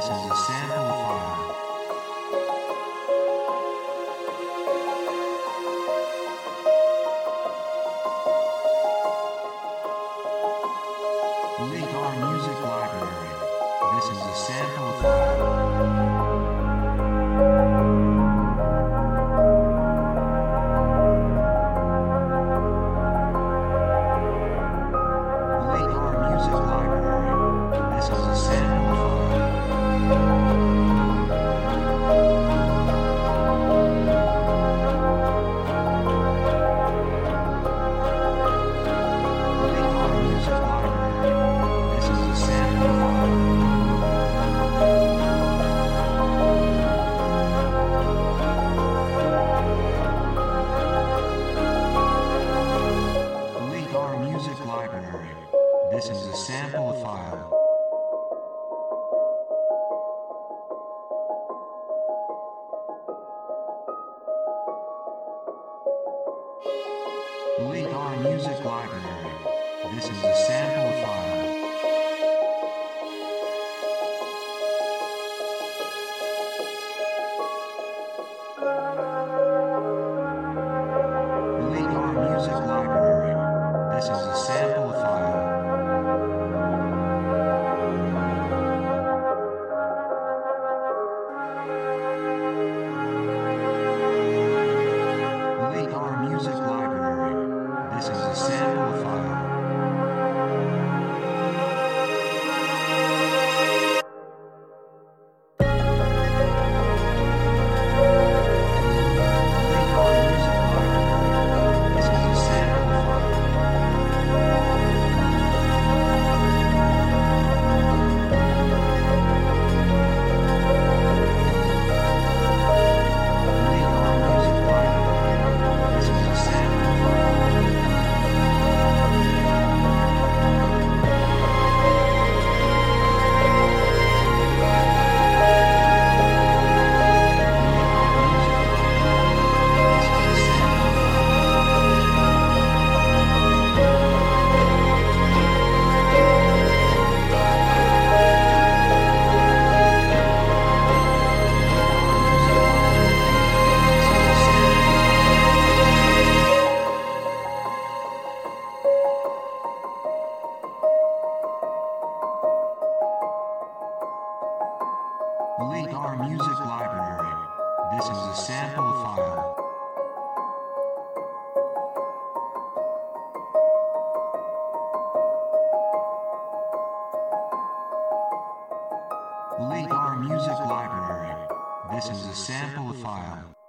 This is a sample file. Delete our music library. This is a sample file. Delete our music library. This is a sample file. Delete our music library. This is a sample file. Delete our music library. This is a sample file. Delete our music library. This is a sample file. Delete our music library. This is a sample file. Delete our music library. This is a sample file. Delete our music library. This is a sample file. Delete our music library. This is a sample file. Delete our music library. This is a sample file. Delete our music library. This is a sample file.